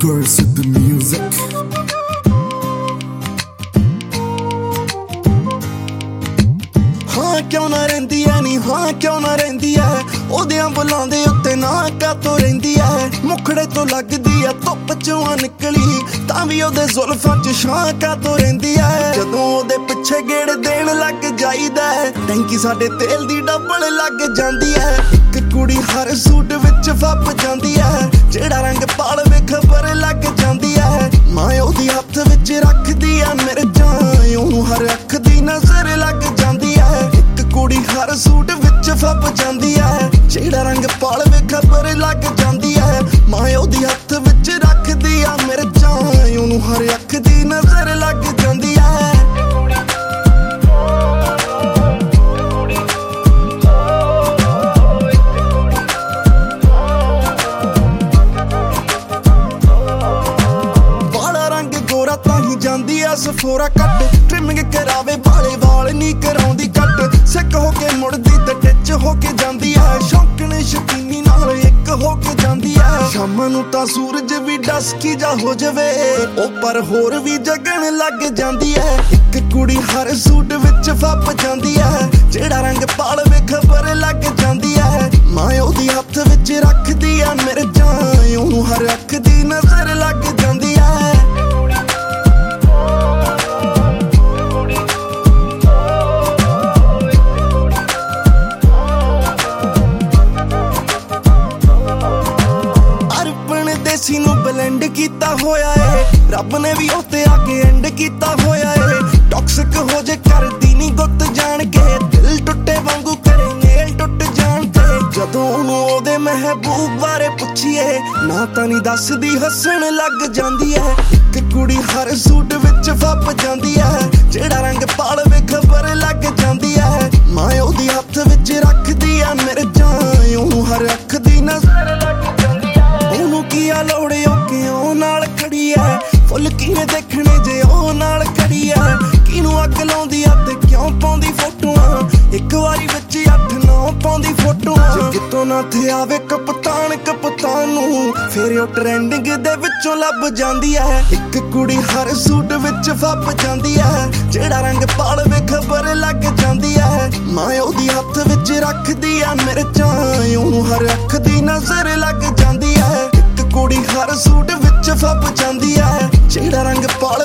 Girls with the music. हाँ क्यों ना रहिंदी है नी हाँ क्यों ना रहिंदी है ओदियां बुलां दे उत्ते ना कातों रहिंदी है मुखड़े तो लगदी है धुप चों निकली तां भी ओदे जुल्फां च छां कातों रहिंदी है जदों ओदे पिछे गेड़ देण लग जाईदा है टैंकी साडे तेल दी डबल लग जांदी है इक कुड़ी हर सूट विच फप जांदी है जेड़ा रंग पालवे खबर लग जांदी है मां ओदी हत्थ विच रखदी है मिर्चां ओनू हर अख दी नजर लग जांदी है इक कुड़ी हर सूट विच फप जांदी है जेड़ा रंग पालवे खबर लग जांदी है मां ओदी हत्थ विच रखदी है मिर्चां ओनू हर अख दी नजर लग जांदी है ਜਾਂਦੀ ਐ ਸਫੋਰਾ ਕੱਟ ਟ੍ਰਿਮਿੰਗ ਕਰਾਵੇ ਵਾਲੇ ਵਾਲ ਨਹੀਂ ਕਰਾਉਂਦੀ ਕੱਟ ਸਿੱਕ ਹੋ ਕੇ ਮੁੜਦੀ ਤੇ ਟਿੱਚ ਹੋ ਕੇ ਜਾਂਦੀ ਐ ਸ਼ੌਕਣ ਸ਼ਕੀਨੀ ਨਾਲ ਇੱਕ ਹੋ ਕੇ ਜਾਂਦੀ ਐ ਸ਼ਾਮ ਨੂੰ ਤਾਂ ਸੂਰਜ ਵੀ ਡਸਕੀ ਜਾ ਹੋ ਜਾਵੇ ਉਹ ਪਰ ਹੋਰ ਵੀ ਜਗਣ ਲੱਗ ਜਾਂਦੀ ਐ ਇੱਕ ਕੁੜੀ ਹਰ ਸੂਟ ਵਿੱਚ ਫੱਪ ਜਾਂਦੀ ਐ ਜਿਹੜਾ ਰੰਗ ਪਾਲਵੇ ਖਬਰ ਲੱਗ ਜਾਂਦੀ ਐ ਮਾਂ ਉਹਦੀ ਹੱਥ ਵਿੱਚ ਰੱਖਦੀ ਐ ਮਿਰਚਾਂ ਉਹਨੂੰ ਹਰ ਅੱਖ ਦੀ ਨਜ਼ਰ ਲੱਗ ਜਾਂਦੀ ਐ ਦੇਸੀ ਨੂੰ ਬਲੈਂਡ ਕੀਤਾ ਹੋਇਆ ਏ ਰੱਬ ਨੇ ਵੀ ਉੱਤੇ ਆ ਕੇ ਐਂਡ ਕੀਤਾ ਹੋਇਆ ਏ ਟੌਕਸਿਕ ਹੋ ਜੇ ਕਰਦੀ ਨਹੀਂ ਗੁੱਤ ਜਾਣ ਕੇ ਦਿਲ ਟੁੱਟੇ ਵਾਂਗੂ ਕਰੇ ਨੇਲ ਟੁੱਟ ਜਾਣ ਤੇ ਜਦੋਂ ਉਹਨੂੰ ਉਹਦੇ ਮਹਿਬੂਬ ਬਾਰੇ ਪੁੱਛੀਏ ਨਾ ਤਾਂ ਨਹੀਂ ਦੱਸਦੀ ਹੱਸਣ ਲੱਗ ਜਾਂਦੀ ਐ ਇੱਕ ਕੁੜੀ ਹਰ ਸੂਟ ਵਿੱਚ ਫੱਪ ਜਾਂਦੀ ਐ ਜਿਹੜਾ ਰੰਗ ਪਾਲਵੇ ਖਬਰ ਲੱਗ ਜਾਂਦੀ ਐ ਮਾਂ ਉਹਦੀ ਹੱਥ ਵਿੱਚ ਰੱਖਦੀ ਐ ਮਿਰਚਾਂ ਉਹਨੂੰ ਹਰ ਅੱਖ ਦੀ ਨਜ਼ਰ ਲੱਗ ਜਾਂਦੀ ਐ ਉਹਨੂੰ ਕੀ ਆ ਲੋੜੇ ਉਹ ਕਿਉਂ ਨਾਲ ਖੜੀ ਐ ਫੁੱਲ ਕਿਵੇਂ ਦੇਖਣੇ ਜੇ ਉਹ ਨਾਲ ਖੜੀ ਐ ਕਿਹਨੂੰ ਅੱਗ ਲਾਉਂਦੀ ਆ ਤੇ ਕਿਉਂ ਪਾਉਂਦੀ ਫੋਟੋਆਂ ਇੱਕ ਵਾਰੀ ਵਿੱਚ 8-9 ਪਾਉਂਦੀ ਫੋਟੋਆਂ ਜਿੱਤੋਂ ਨਾ ਥੇ ਆਵੇ ਕਪਤਾਨ ਨੂੰ ਫੇਰ ਉਹ ਟ੍ਰੈਂਡਿੰਗ ਦੇ ਵਿੱਚੋਂ ਲੱਭ ਜਾਂਦੀ ਐ ਇੱਕ ਕੁੜੀ ਹਰ ਸੂਟ ਵਿੱਚ ਫੱਪ ਜਾਂਦੀ ਐ ਜਿਹੜਾ ਰੰਗ ਪਾਲਵੇ ਖਬਰ ਲੱਗ ਜਾਂਦੀ ਐ ਮਾਂ ਉਹਦੀ ਹੱਥ ਵਿੱਚ ਰੱਖਦੀ ਐ ਮਿਰਚਾਂ ਉਹਨੂੰ ਹਰ ਅੱਖ ਦੀ ਨਜ਼ਰ ਲੱਗ ਜਾਂਦੀ ਐ ਕੁੜੀ ਹਰ ਸੂਟ ਵਿੱਚ ਫੱਪ ਜਾਂਦੀ ਐ ਜਿਹੜਾ ਰੰਗ ਪਾਲ